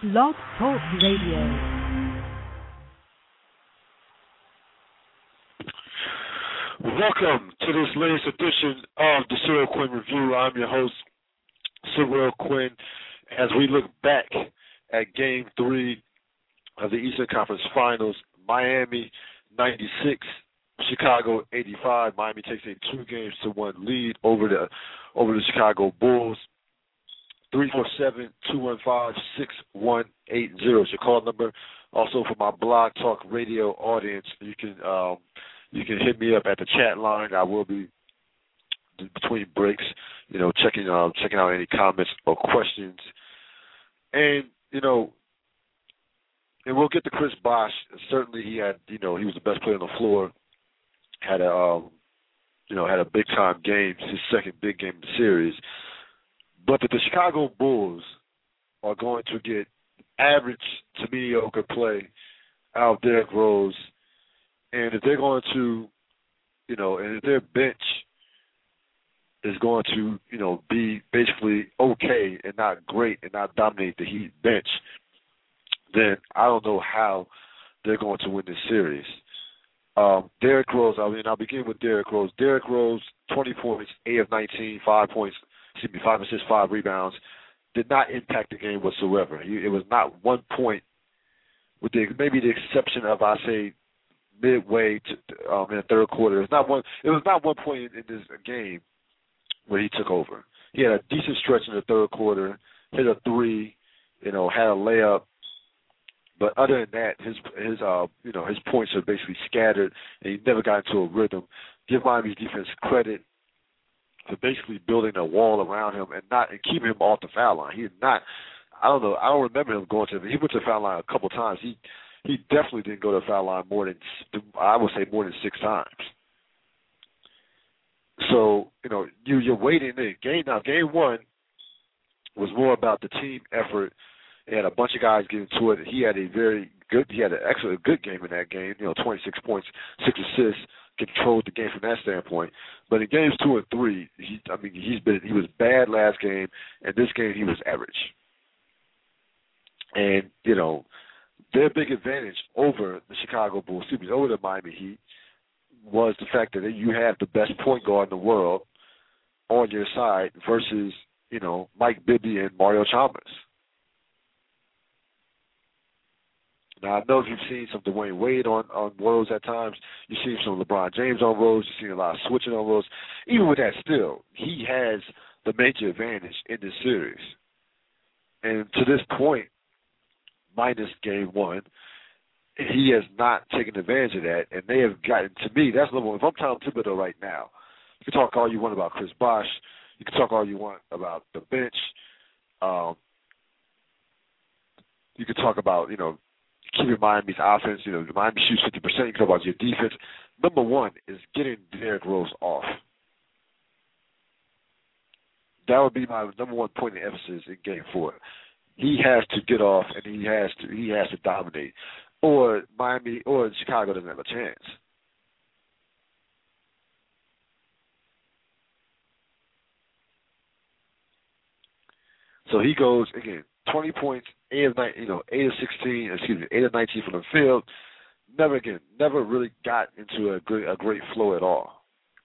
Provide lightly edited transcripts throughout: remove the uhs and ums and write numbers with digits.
Blog Talk Radio. Welcome to this latest edition of the Cyril Quinn Review. I'm your host, Cyril Quinn, as we look back at Game 3 of the Eastern Conference Finals. Miami 96, Chicago 85. Miami takes a 2-1 lead over the Chicago Bulls. 347-215-6180 is your call number. Also for my Blog Talk Radio audience, you can hit me up at the chat line. I will be between breaks, checking out any comments or questions. And and we'll get to Chris Bosh. Certainly he had, he was the best player on the floor. Had a big time game, his second big game in the series. But that the Chicago Bulls are going to get average to mediocre play out of Derrick Rose, and if they're going to, and if their bench is going to, be basically okay and not great and not dominate the Heat bench, then I don't know how they're going to win this series. Derrick Rose, I'll begin with Derrick Rose. Derrick Rose, 20 points, 8 of 19, 5 assists, 5 rebounds, did not impact the game whatsoever. It was not 1 point, with maybe the exception of, I say, midway to, in the third quarter. It was not 1 point in this game where he took over. He had a decent stretch in the third quarter, hit a three, had a layup. But other than that, his points are basically scattered, and he never got into a rhythm. Give Miami's defense credit for basically building a wall around him and keeping him off the foul line. He did not. I don't remember him going to. He went to the foul line a couple times. He definitely didn't go to the foul line more than 6 times. So you're waiting in game. Now game one was more about the team effort. He had a bunch of guys getting to it. He had an excellent good game in that game. 26 points, 6 assists, controlled the game from that standpoint. But in games 2 and 3, he was bad last game, and this game he was average. And their big advantage over the Chicago Bulls, over the Miami Heat, was the fact that you have the best point guard in the world on your side versus Mike Bibby and Mario Chalmers. Now, I know you've seen some Dwayne Wade on Rose at times. You've seen some LeBron James on Rose. You've seen a lot of switching on Rose. Even with that, still, he has the major advantage in this series. And to this point, minus game one, he has not taken advantage of that. And they have gotten, to me, that's number one. If I'm Tom Thibodeau right now, you can talk all you want about Chris Bosh. You can talk all you want about the bench. You can talk about, keeping Miami's offense, Miami shoots 50%. You can talk about your defense. Number one is getting Derrick Rose off. That would be my number one point of emphasis in Game 4. He has to get off, and he has to dominate, or Miami or Chicago doesn't have a chance. So he goes again. 20 points, 8 of 19 from the field. Never really got into a great flow at all.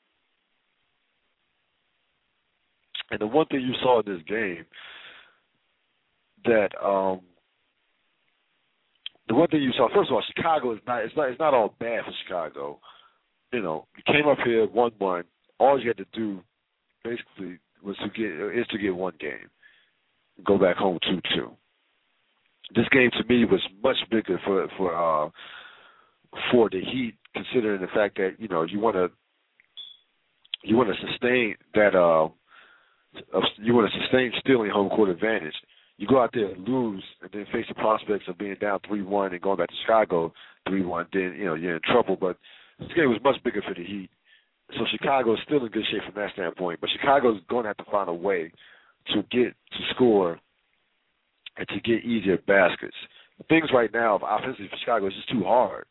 And the one thing you saw in this game first of all, Chicago it's not all bad for Chicago. You came up here 1-1. All you had to do basically was to get one game. Go back home 2-2. This game to me was much bigger for the Heat, considering the fact that you want to sustain that stealing home court advantage. You go out there and lose, and then face the prospects of being down 3-1 and going back to Chicago 3-1. Then you're in trouble. But this game was much bigger for the Heat, so Chicago is still in good shape from that standpoint. But Chicago is going to have to find a way to score and to get easier baskets. Things right now, offensively for Chicago, is just too hard.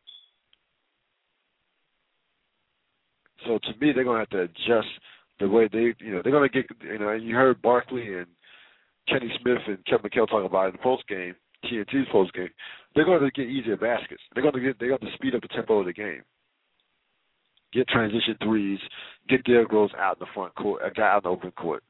So to me, they're going to have to adjust the way they're going to get, you heard Barkley and Kenny Smith and Kevin McHale talk about it in the post game. TNT's post game, they're going to get easier baskets. They're going to speed up the tempo of the game. Get transition threes, get Derrick Rose out in the front court, a guy out in the open court.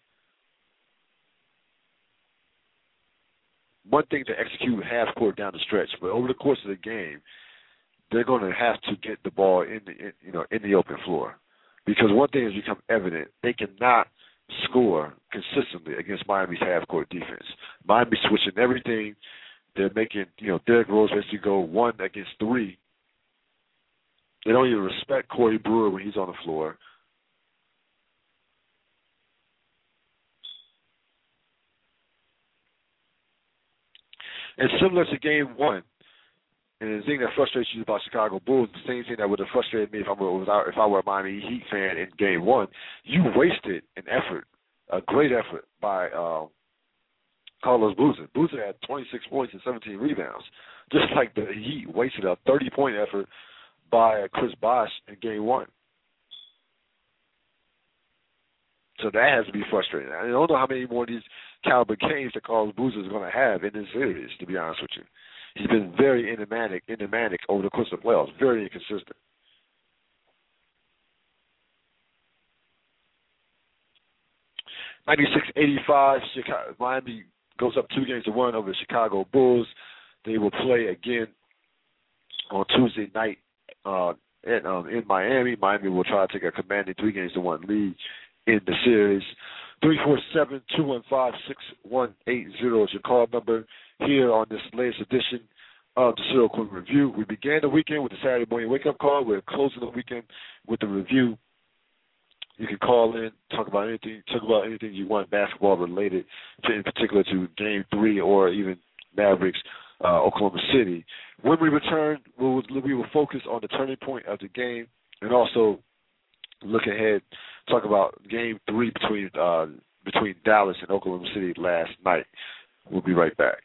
One thing to execute half court down the stretch, but over the course of the game, they're going to have to get the ball in the open floor, because one thing has become evident: they cannot score consistently against Miami's half court defense. Miami's switching everything. They're making Derrick Rose basically go 1 against 3. They don't even respect Corey Brewer when he's on the floor. And similar to Game 1, and the thing that frustrates you about Chicago Bulls, the same thing that would have frustrated me if I were a Miami Heat fan in Game 1, you wasted an effort, a great effort by Carlos Boozer. Boozer had 26 points and 17 rebounds, just like the Heat wasted a 30-point effort by Chris Bosh in Game 1. So that has to be frustrating. I don't know how many more of these caliber games that Carlos Boozer is going to have in this series, to be honest with you. He's been very enigmatic over the course of the playoffs, very inconsistent. (96-85), Miami goes up 2-1 over the Chicago Bulls. They will play again on Tuesday night in Miami. Miami will try to take a commanding 3-1 lead in the series. 347-215-6180 is your call number here on this latest edition of the Cyril Quinn Review. We began the weekend with the Saturday morning wake-up call. We're closing the weekend with the review. You can call in, talk about anything you want basketball related, in particular to Game 3 or even Mavericks, Oklahoma City. When we return, we will focus on the turning point of the game and also look ahead, talk about Game 3 between Dallas and Oklahoma City last night. We'll be right back.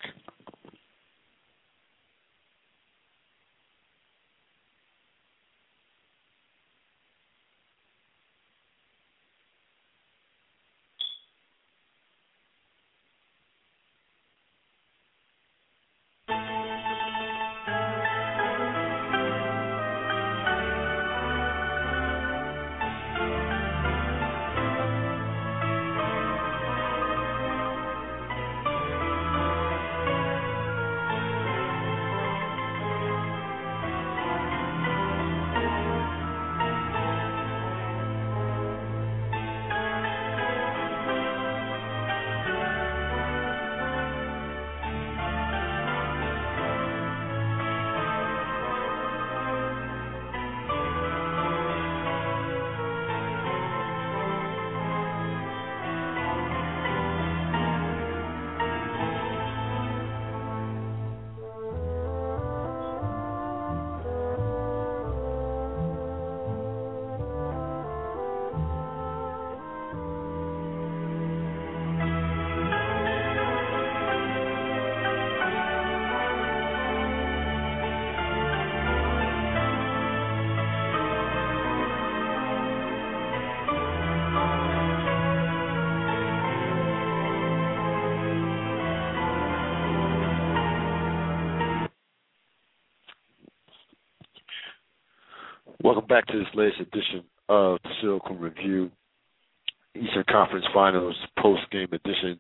Welcome back to this latest edition of the Cyril Quinn Review, Eastern Conference Finals post-game edition.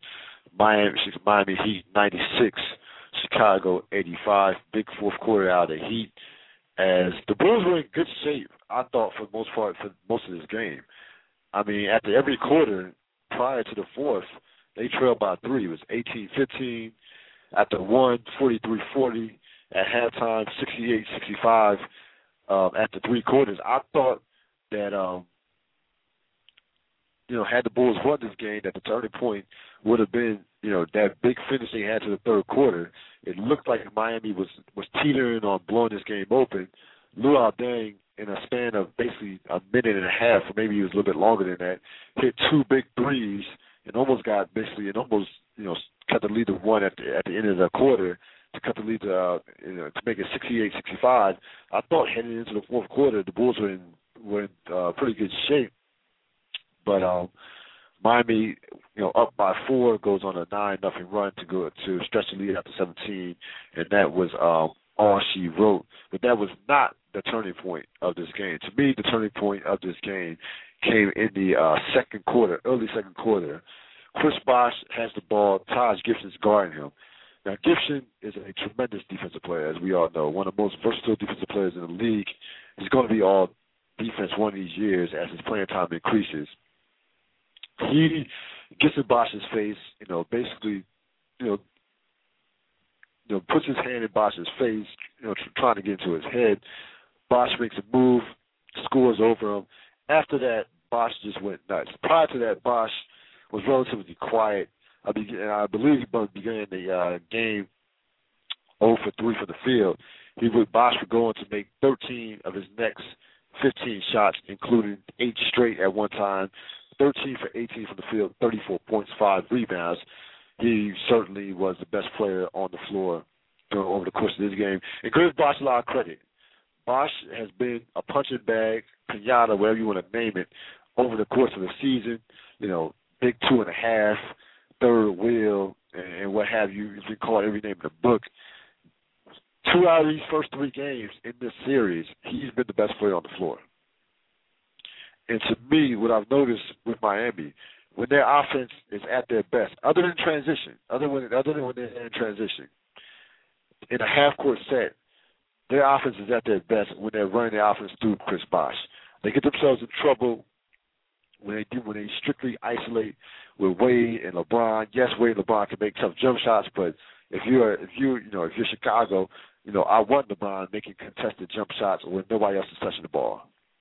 Miami Heat 96, Chicago 85. Big fourth quarter out of the Heat, as the Bulls were in good shape, I thought, for the most part, for most of this game. I mean, after every quarter prior to the fourth, they trailed by 3. It was 18-15. After 1, 43-40. At halftime, 68-65. After 3 quarters, I thought that, had the Bulls won this game, that the turning point would have been, that big finish they had to the third quarter. It looked like Miami was teetering on blowing this game open. Luol Deng, in a span of basically a minute and a half, or maybe it was a little bit longer than that, hit 2 big threes and almost cut the lead to 1 at the end of the quarter, to cut the lead to make it 68-65. I thought heading into the fourth quarter, the Bulls were in pretty good shape. But Miami, up by 4, goes on a 9-0 run to stretch the lead out to 17, and that was all she wrote. But that was not the turning point of this game. To me, the turning point of this game came in the second quarter, early second quarter. Chris Bosh has the ball. Taj Gibson's guarding him. Now, Gibson is a tremendous defensive player, as we all know, one of the most versatile defensive players in the league. He's going to be all defense one of these years as his playing time increases. He gets in Bosh's face, basically, puts his hand in Bosh's face, trying to get into his head. Bosh makes a move, scores over him. After that, Bosh just went nuts. Prior to that, Bosh was relatively quiet. I believe he began the game 0 for 3 from the field. Bosh would go on to make 13 of his next 15 shots, including 8 straight at one time, 13 for 18 from the field, 34 points, 5 rebounds. He certainly was the best player on the floor over the course of this game. And give Bosh a lot of credit. Bosh has been a punching bag, pinata, whatever you want to name it, over the course of the season. Big 2.5, third wheel, and what have you. He's been called every name in the book. 2 out of these first 3 games in this series, he's been the best player on the floor. And to me, what I've noticed with Miami, when their offense is at their best, other than when they're in transition, in a half-court set, their offense is at their best when they're running their offense through Chris Bosh. They get themselves in trouble when they strictly isolate with Wade and LeBron. Yes, Wade and LeBron can make tough jump shots, but if you're Chicago, I want LeBron making contested jump shots when nobody else is touching the ball,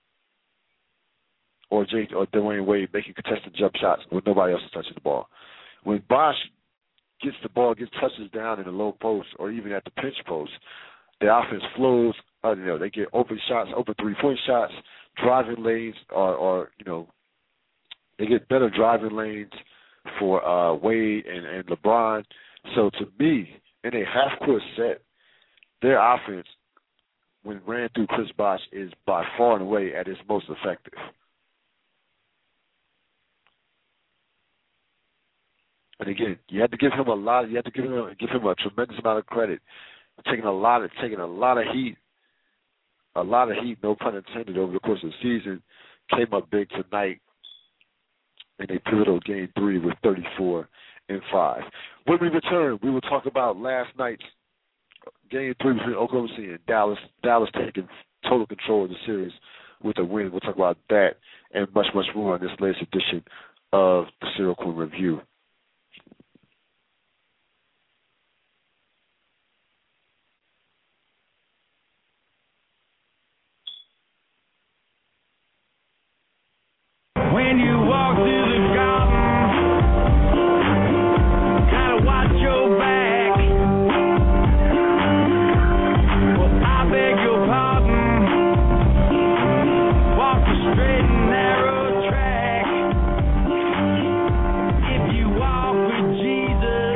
or Dwayne Wade making contested jump shots when nobody else is touching the ball. When Bosh gets the ball, gets touches down in the low post or even at the pinch post, the offense flows. They get open shots, open 3-point shots, driving lanes, or they get better driving lanes for Wade and LeBron. So to me, in a half-court set, their offense, when ran through Chris Bosh, is by far and away at its most effective. And again, you have to give him a lot. You have to give him a tremendous amount of credit. Taking a lot of heat, no pun intended, over the course of the season. Came up big tonight in a pivotal Game 3 with 34 and 5. When we return, we will talk about last night's Game 3 between Oklahoma City and Dallas. Dallas taking total control of the series with a win. We'll talk about that and much, much more on this latest edition of the Serial Queen Review. When you walk through the garden, gotta watch your back. Well, I beg your pardon. Walk the straight and narrow track. If you walk with Jesus,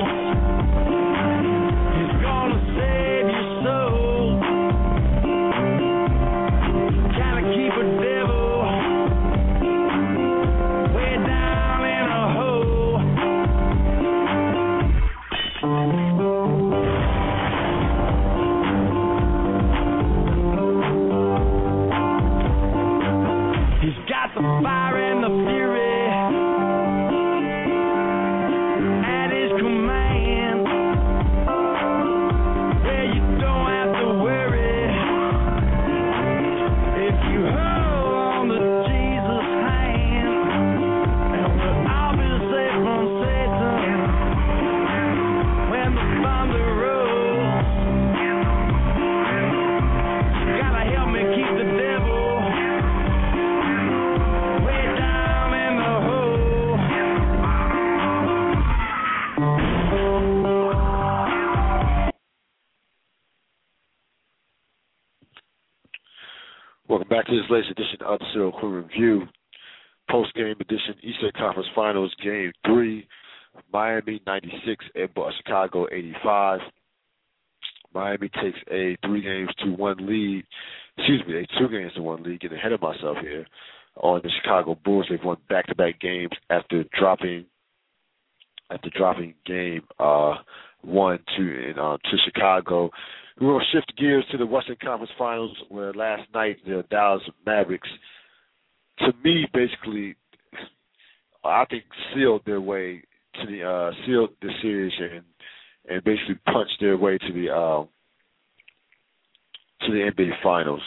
He's gonna save your soul. Gotta keep a devil the fire and the fury at His command. Yeah, you don't have to worry if you hold on to Jesus' hand, and we'll all be safe from Satan when the thunder rolls. You gotta help me keep the devil Welcome back to this latest edition of the Serial Queen Review, post-game edition, Eastern Conference Finals, Game 3, Miami 96 and Chicago 85. Miami takes a 2 games to 1 lead, getting ahead of myself here. on the Chicago Bulls. They've won back-to-back games after dropping game 1 to Chicago. We will shift gears to the Western Conference Finals, where last night the Dallas Mavericks, to me, basically, I think sealed their way to sealed the series and basically punched their way to the NBA Finals.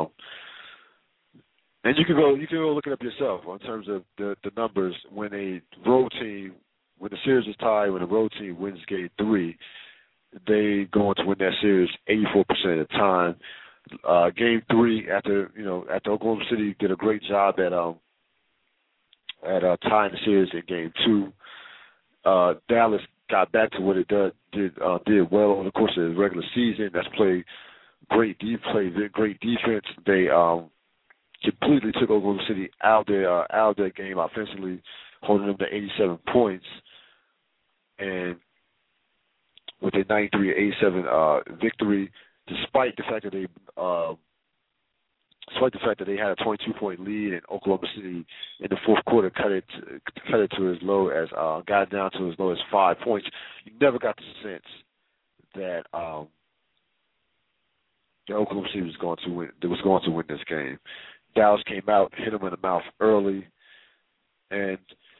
And you can go look it up yourself in terms of the numbers. When a road team, when the series is tied, when a road team wins Game 3, they go on to win that series 84% of the time. Game 3, after Oklahoma City did a great job at tying the series in Game 2, Dallas got back to what it did well over the course of the regular season. That's played great defense. They completely took Oklahoma City out of their game offensively, holding them to 87 points, and with a 93-87 victory, despite the fact that they had a 22-point lead, and Oklahoma City in the fourth quarter cut it to as low as got down to as low as 5 points. You never got the sense that Oklahoma City was going to win this game. Dallas came out, hit them in the mouth early, and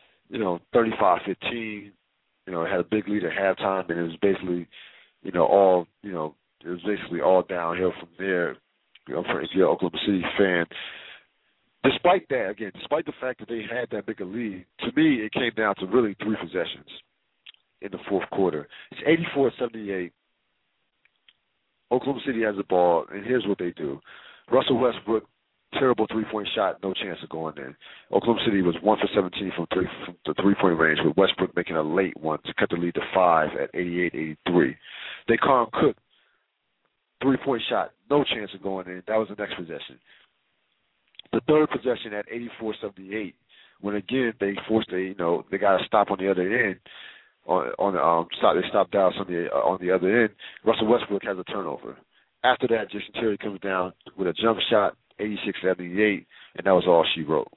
35-15. Had a big lead at halftime, and it was basically, all downhill from there. For if you're an Oklahoma City fan, despite the fact that they had that big a lead, to me it came down to really 3 possessions in the fourth quarter. It's 84-78. Oklahoma City has the ball, and here's what they do. Russell Westbrook, terrible three-point shot, no chance of going in. Oklahoma City was 1 for 17 from the three-point range, with Westbrook making a late one to cut the lead to 5 at 88-83. Daquan Cook, three-point shot, no chance of going in. That was the next possession. The third possession at 84-78, when again they they got a stop on the other end. They stopped Dallas on the other end. Russell Westbrook has a turnover. After that, Jason Terry comes down with a jump shot, 86-78, and that was all she wrote.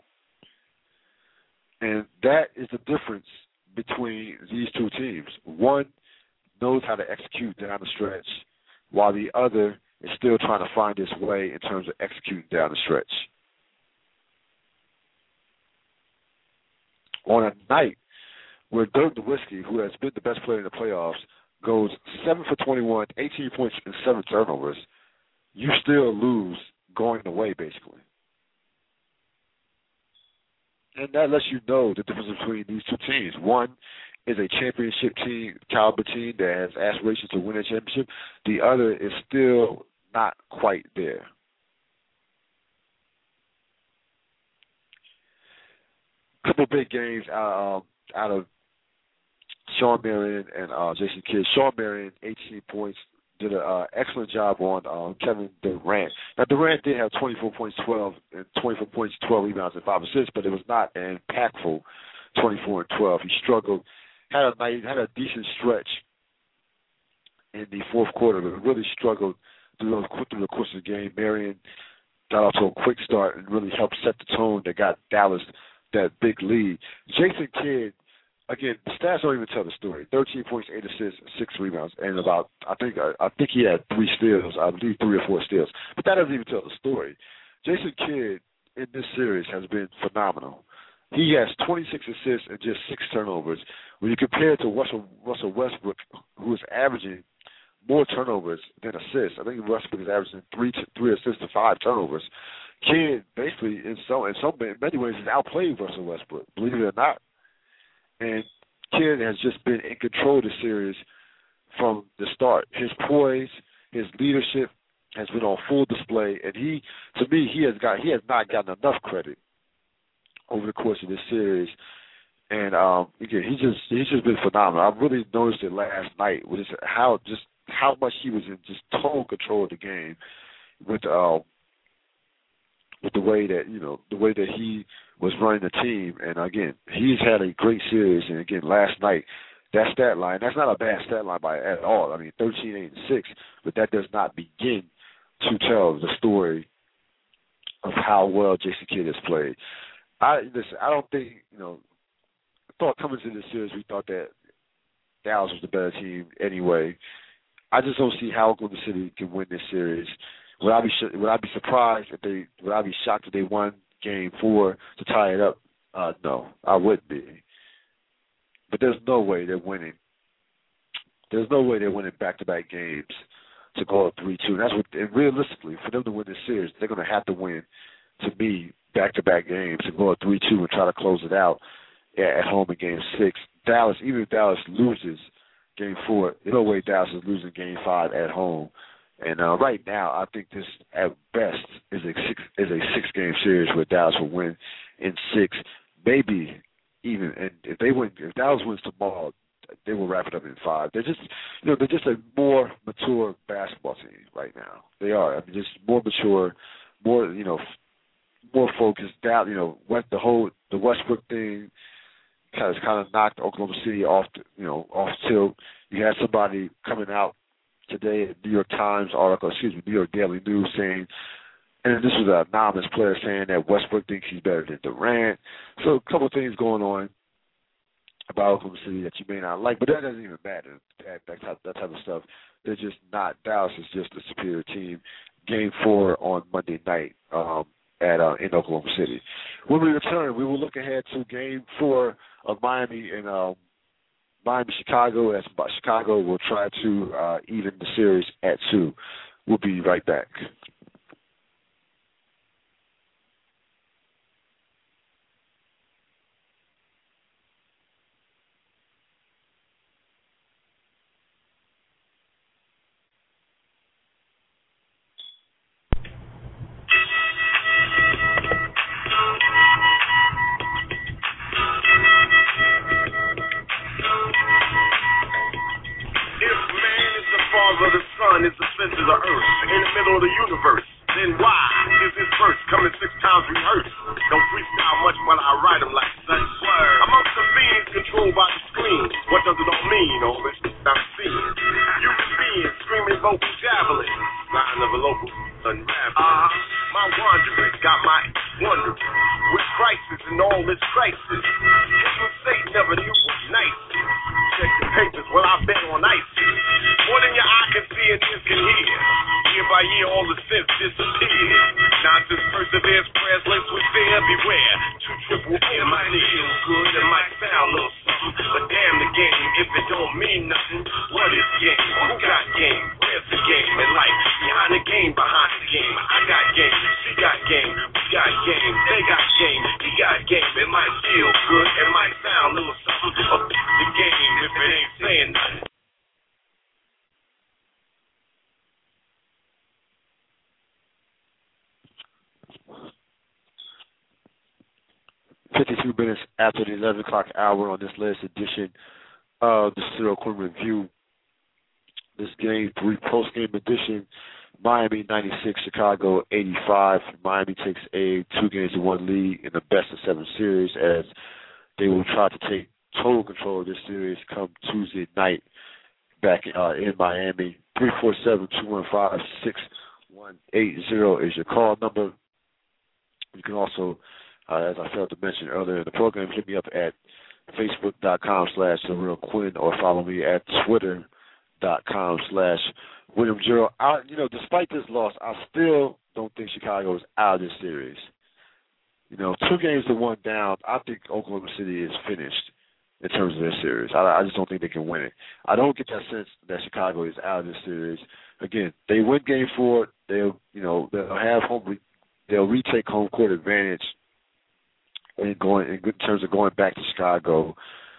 And that is the difference between these two teams. One knows how to execute down the stretch, while the other is still trying to find its way in terms of executing down the stretch. On a night where Dirk Nowitzki, who has been the best player in the playoffs, goes 7 for 21, 18 points, and 7 turnovers, you still lose going away, basically. And that lets you know the difference between these two teams. One is a championship team, caliber team that has aspirations to win a championship. The other is still not quite there. A couple of big games out of Shawn Marion and Jason Kidd. Shawn Marion, 18 points, did an excellent job on Kevin Durant. Now, Durant did have 24 points, 12 rebounds, and 5 assists, but it was not an impactful 24 and 12. He struggled, had a decent stretch in the fourth quarter, but really struggled through the course of the game. Marion got off to a quick start and really helped set the tone that got Dallas that big lead. Jason Kidd, again, the stats don't even tell the story. 13 points, 8 assists, 6 rebounds, and I think he had 3 steals. I believe 3 or 4 steals. But that doesn't even tell the story. Jason Kidd in this series has been phenomenal. He has 26 assists and just 6 turnovers. When you compare it to Russell Westbrook, who is averaging more turnovers than assists, I think Westbrook is averaging 3 assists to 5 turnovers. Kidd basically, in many ways, has outplayed Russell Westbrook, believe it or not. And Kidd has just been in control of the series from the start. His poise, his leadership has been on full display, and he has not gotten enough credit over the course of this series. And again, he's just been phenomenal. I really noticed it last night with how much he was in just total control of the game with the way that he was running the team. And again, he's had a great series. And again, last night, that stat line, that's not a bad stat line at all. I mean, 13, 8, and 6, but that does not begin to tell the story of how well Jason Kidd has played. I don't think, I thought coming to this series we thought that Dallas was the better team anyway. I just don't see how Oklahoma City can win this series. Would I be surprised if they? Would I be shocked if they won Game 4 to tie it up? No, I wouldn't be. But there's no way they're winning. There's no way they're winning back-to-back games to go up 3-2. And realistically, for them to win this series, they're going to have to win, to me, back-to-back games to go up 3-2 and try to close it out at home in Game 6. Dallas, even if Dallas loses Game 4, there's no way Dallas is losing Game 5 at home. And right now, I think this, at best, is a six-game series where Dallas will win in 6, maybe even. And if Dallas wins tomorrow, they will wrap it up in 5. They're just, they're just a more mature basketball team right now. They are. I mean, just more mature, more, more focused. Down, the Westbrook thing has kind of knocked Oklahoma City off tilt. You had somebody coming out today at New York Times article, New York Daily News saying, and this was an anonymous player saying that Westbrook thinks he's better than Durant. So a couple of things going on about Oklahoma City that you may not like, but that doesn't even matter, that type of stuff. They're just not. Dallas is just a superior team. Game 4 on Monday night in Oklahoma City. When we return, we will look ahead to Game 4 of Miami and Miami-Chicago, as Chicago will try to even the series at 2. We'll be right back. 52 minutes after the 11 o'clock hour on this latest edition of the Cyril Quinn Review. This Game 3 post-game edition, Miami 96, Chicago 85. Miami takes a 2-1 lead in the best-of-7 series as they will try to take total control of this series come Tuesday night back in Miami. 347-215-6180 is your call number. You can also, as I failed to mention earlier in the program, hit me up at facebook.com/CyrilQuinn or follow me at twitter.com/WilliamJero. Despite this loss, I still don't think Chicago is out of this series. 2-1 down, I think Oklahoma City is finished in terms of their series. I just don't think they can win it. I don't get that sense that Chicago is out of this series. Again, they win Game 4, they'll have they'll retake home court advantage in terms of going back to Chicago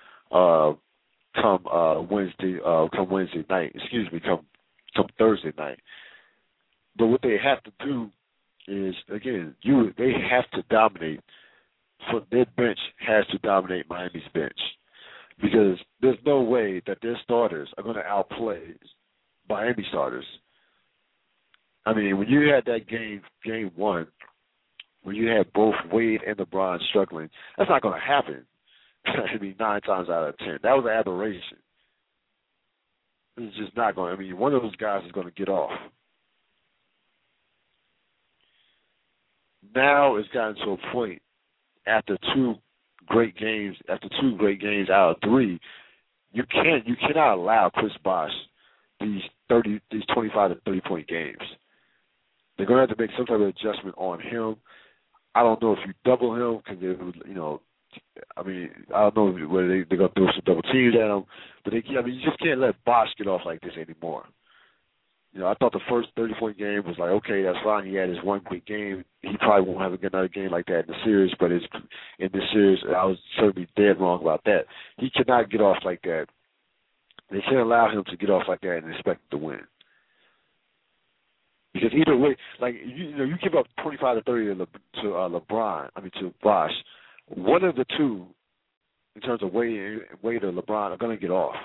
come Wednesday night. Come Thursday night. But what they have to do is, again, they have to dominate. So their bench has to dominate Miami's bench, because there's no way that their starters are going to outplay Miami starters. I mean, when you had that game 1, when you had both Wade and LeBron struggling, that's not going to happen. 9 times out of 10. That was an aberration. It's just not going to. One of those guys is going to get off. now it's gotten to a point after two great games out of three, you cannot allow Chris Bosh these 25 to 30 point games. They're going to have to make some type of adjustment on him. I don't know if you double him because I don't know whether they're going to throw some double teams at him, but you just can't let Bosh get off like this anymore. I thought the first 30-point game was like, okay, that's fine. He had his one great game. He probably won't have another game like that in the series, but in this series, I was certainly dead wrong about that. He cannot get off like that. They can't allow him to get off like that and expect to win. Because either way, like you give up 25 to 30 to Bosh. One of the two, in terms of Wade or LeBron, are going to get off.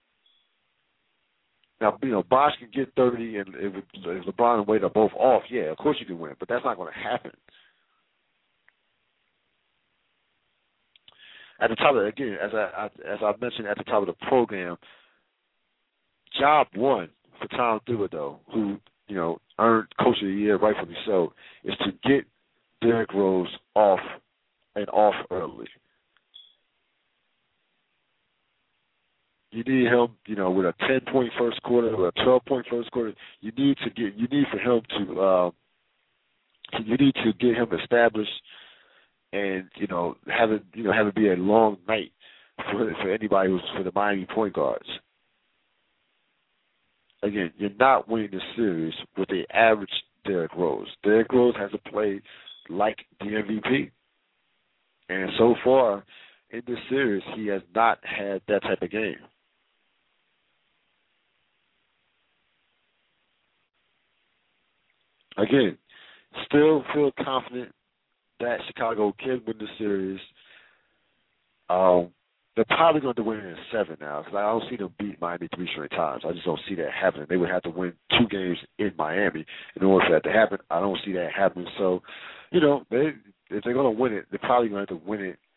Now, Bosh can get 30, and if LeBron and Wade are both off, yeah, of course you can win, but that's not going to happen. At the top of again, as I mentioned at the top of the program, job one for Tom Thibodeau, who earned Coach of the Year, rightfully so, is to get Derrick Rose off early. You need him, with a 10-point first quarter or a 12-point first quarter. You need to get him established, and have it be a long night for anybody for the Miami point guards. Again, you're not winning this series with the average Derrick Rose. Derrick Rose has to play like the MVP, and so far in this series, he has not had that type of game. Again, still feel confident that Chicago can win the series. They're probably going to win it in 7 now because I don't see them beat Miami 3 straight times. I just don't see that happening. They would have to win 2 games in Miami in order for that to happen. I don't see that happening. So, if they're going to win it, they're probably going to have to win it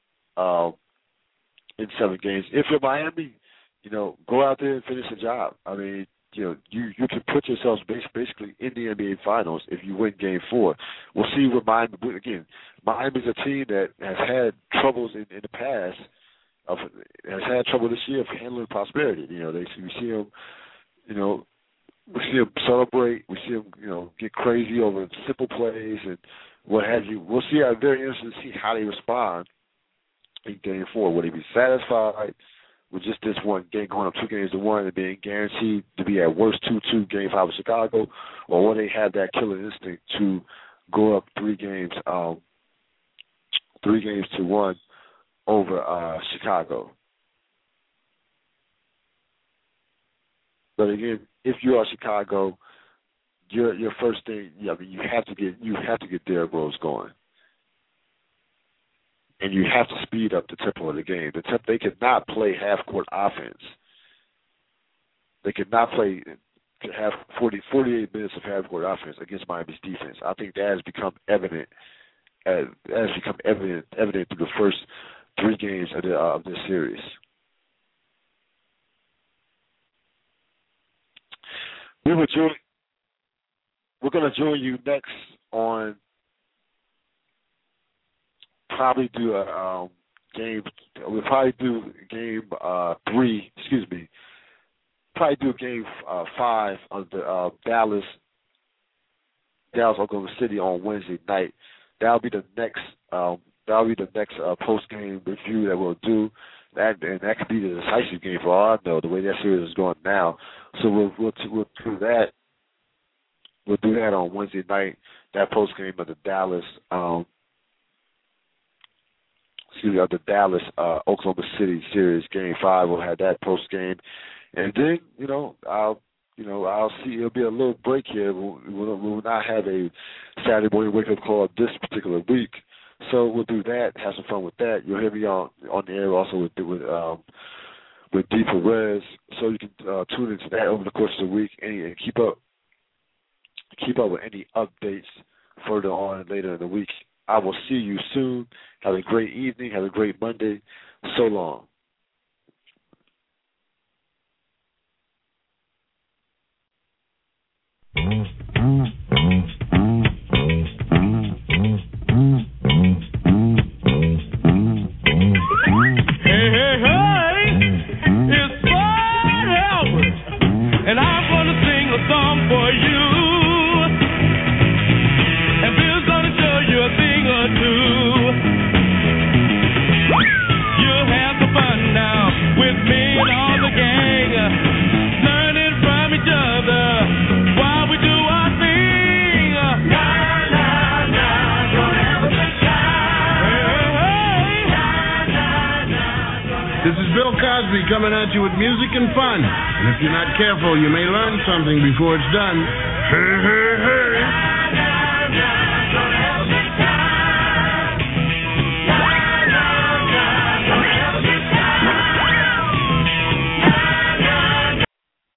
in 7 games. If you're Miami, go out there and finish the job. I mean, you can put yourselves basically in the NBA Finals if you win Game 4. We'll see what Miami. Again, Miami's a team that has had troubles in the past. Has had trouble this year of handling prosperity. We see them. We see them celebrate. We see them, get crazy over simple plays and what have you. We'll see. I'm very interested to see how they respond in Game 4. Will they be satisfied with just this one game, going up 2-1 and being guaranteed to be at worst 2-2 Game 5 of Chicago, or will they have that killer instinct to go up 3 games to 1 over Chicago? But again, if you are Chicago, your first thing, you have to get Derrick Rose going. And you have to speed up the tempo of the game. They cannot play half-court offense. They cannot play 48 minutes of half-court offense against Miami's defense. I think that has become evident. Evident through the first 3 games of this series. We're going to join you next on. Probably do a game. We'll probably do game 3. Excuse me. Probably do game 5 of the Dallas Oklahoma City on Wednesday night. That'll be the next. Post game review that we'll do. That could be the decisive game for all I know. The way that series is going now. So we'll do that. We'll do that on Wednesday night. That post game of the Dallas. Oklahoma City series, Game 5. We'll have that post game, and then I'll see. It'll be a little break here. We'll not have a Saturday morning wake up call this particular week, so we'll do that. Have some fun with that. You'll hear me on the air also with D. Perez, so you can tune into that over the course of the week and keep up with any updates further on later in the week. I will see you soon. Have a great evening. Have a great Monday. So long. for you. And Bill's gonna show you a thing or two. You'll have some fun now with me and all the gang, learning from each other while we do our thing. Na na na, gonna have a good time. Hey, na na na. This is Bill Cosby coming at you with music and fun. And if you're not careful, you may learn something before it's done. Hey, hey, hey.